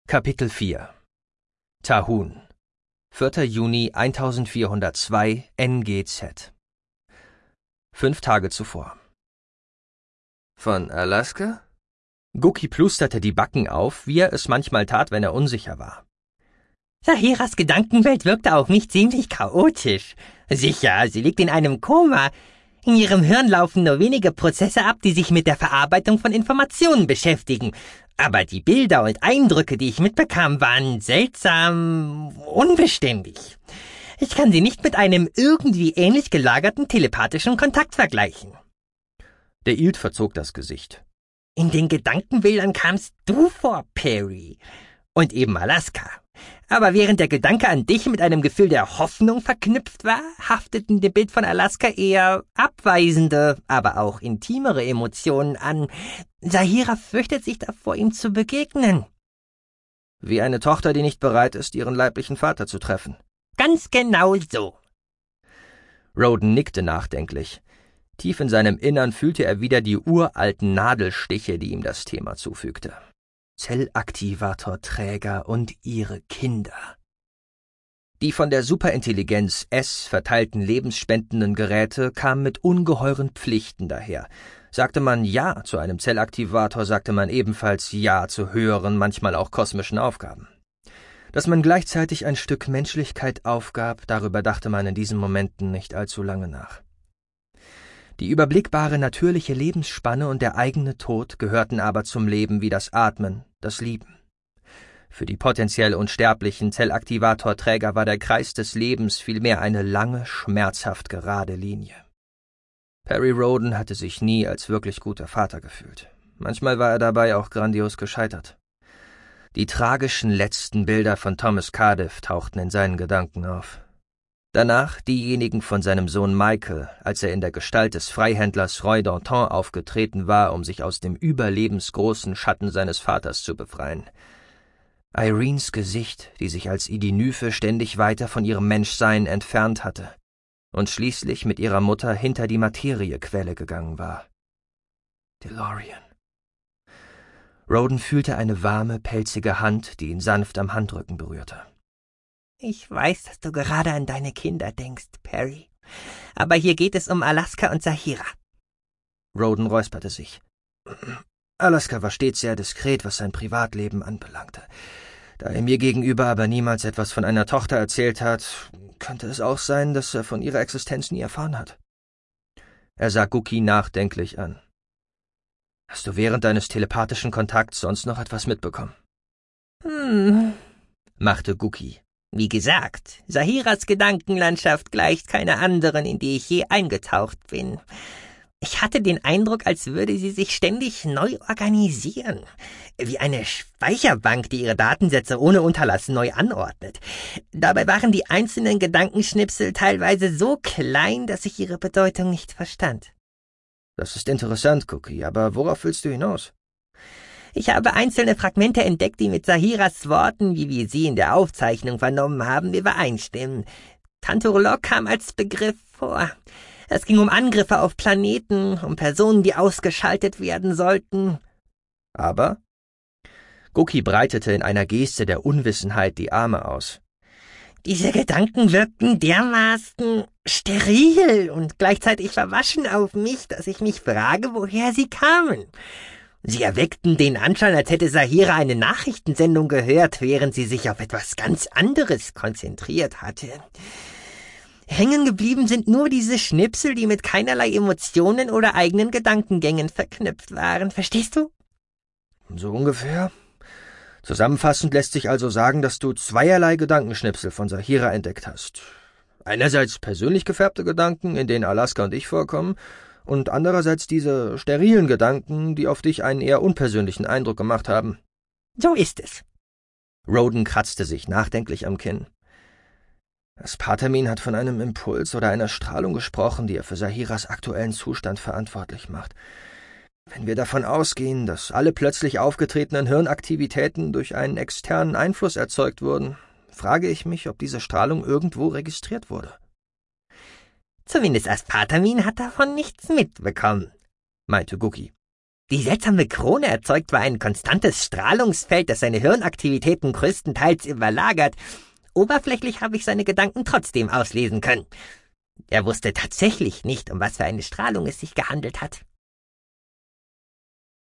Kapitel 4 Tahun 4. Juni 1402 NGZ 5 Tage zuvor. Von Alaska? Guki plusterte die Backen auf, wie er es manchmal tat, wenn er unsicher war. Zahiras Gedankenwelt wirkte auf mich ziemlich chaotisch. Sicher, sie liegt in einem Koma. In ihrem Hirn laufen nur wenige Prozesse ab, die sich mit der Verarbeitung von Informationen beschäftigen. Aber die Bilder und Eindrücke, die ich mitbekam, waren seltsam unbeständig. Ich kann sie nicht mit einem irgendwie ähnlich gelagerten telepathischen Kontakt vergleichen. Der Ild verzog das Gesicht. In den Gedankenbildern kamst du vor, Perry. Und eben Alaska. Aber während der Gedanke an dich mit einem Gefühl der Hoffnung verknüpft war, hafteten dem Bild von Alaska eher abweisende, aber auch intimere Emotionen an. Zahira fürchtet sich davor, ihm zu begegnen. Wie eine Tochter, die nicht bereit ist, ihren leiblichen Vater zu treffen. Ganz genau so. Roden nickte nachdenklich. Tief in seinem Innern fühlte er wieder die uralten Nadelstiche, die ihm das Thema zufügte. Zellaktivatorträger und ihre Kinder. Die von der Superintelligenz S verteilten lebensspendenden Geräte kamen mit ungeheuren Pflichten daher. Sagte man Ja zu einem Zellaktivator, sagte man ebenfalls Ja zu höheren, manchmal auch kosmischen Aufgaben. Dass man gleichzeitig ein Stück Menschlichkeit aufgab, darüber dachte man in diesen Momenten nicht allzu lange nach. Die überblickbare natürliche Lebensspanne und der eigene Tod gehörten aber zum Leben wie das Atmen, das Lieben. Für die potenziell unsterblichen Zellaktivatorträger war der Kreis des Lebens vielmehr eine lange, schmerzhaft gerade Linie. Perry Roden hatte sich nie als wirklich guter Vater gefühlt. Manchmal war er dabei auch grandios gescheitert. Die tragischen letzten Bilder von Thomas Cardiff tauchten in seinen Gedanken auf. Danach diejenigen von seinem Sohn Michael, als er in der Gestalt des Freihändlers Roy Danton aufgetreten war, um sich aus dem überlebensgroßen Schatten seines Vaters zu befreien. Irenes Gesicht, die sich als Idinyphe ständig weiter von ihrem Menschsein entfernt hatte und schließlich mit ihrer Mutter hinter die Materiequelle gegangen war. DeLorean. Roden fühlte eine warme, pelzige Hand, die ihn sanft am Handrücken berührte. Ich weiß, dass du gerade an deine Kinder denkst, Perry. Aber hier geht es um Alaska und Zahira. Roden räusperte sich. Alaska war stets sehr diskret, was sein Privatleben anbelangte. Da er mir gegenüber aber niemals etwas von einer Tochter erzählt hat, könnte es auch sein, dass er von ihrer Existenz nie erfahren hat. Er sah Guki nachdenklich an. Hast du während deines telepathischen Kontakts sonst noch etwas mitbekommen? Machte Guki. Wie gesagt, Zahiras Gedankenlandschaft gleicht keiner anderen, in die ich je eingetaucht bin. Ich hatte den Eindruck, als würde sie sich ständig neu organisieren. Wie eine Speicherbank, die ihre Datensätze ohne Unterlass neu anordnet. Dabei waren die einzelnen Gedankenschnipsel teilweise so klein, dass ich ihre Bedeutung nicht verstand. Das ist interessant, Cookie, aber worauf willst du hinaus? Ich habe einzelne Fragmente entdeckt, die mit Zahiras Worten, wie wir sie in der Aufzeichnung vernommen haben, übereinstimmen. Tanturlok kam als Begriff vor. Es ging um Angriffe auf Planeten, um Personen, die ausgeschaltet werden sollten. Aber? Guki breitete in einer Geste der Unwissenheit die Arme aus. Diese Gedanken wirkten dermaßen steril und gleichzeitig verwaschen auf mich, dass ich mich frage, woher sie kamen. Sie erweckten den Anschein, als hätte Zahira eine Nachrichtensendung gehört, während sie sich auf etwas ganz anderes konzentriert hatte. Hängen geblieben sind nur diese Schnipsel, die mit keinerlei Emotionen oder eigenen Gedankengängen verknüpft waren. Verstehst du? So ungefähr. Zusammenfassend lässt sich also sagen, dass du zweierlei Gedankenschnipsel von Zahira entdeckt hast. Einerseits persönlich gefärbte Gedanken, in denen Alaska und ich vorkommen, und andererseits diese sterilen Gedanken, die auf dich einen eher unpersönlichen Eindruck gemacht haben. So ist es. Roden kratzte sich nachdenklich am Kinn. Aspartamin hat von einem Impuls oder einer Strahlung gesprochen, die er für Zahiras aktuellen Zustand verantwortlich macht. Wenn wir davon ausgehen, dass alle plötzlich aufgetretenen Hirnaktivitäten durch einen externen Einfluss erzeugt wurden, frage ich mich, ob diese Strahlung irgendwo registriert wurde. Zumindest Aspartamin hat davon nichts mitbekommen, meinte Guki. Die seltsame Krone erzeugt zwar ein konstantes Strahlungsfeld, das seine Hirnaktivitäten größtenteils überlagert. Oberflächlich habe ich seine Gedanken trotzdem auslesen können. Er wusste tatsächlich nicht, um was für eine Strahlung es sich gehandelt hat.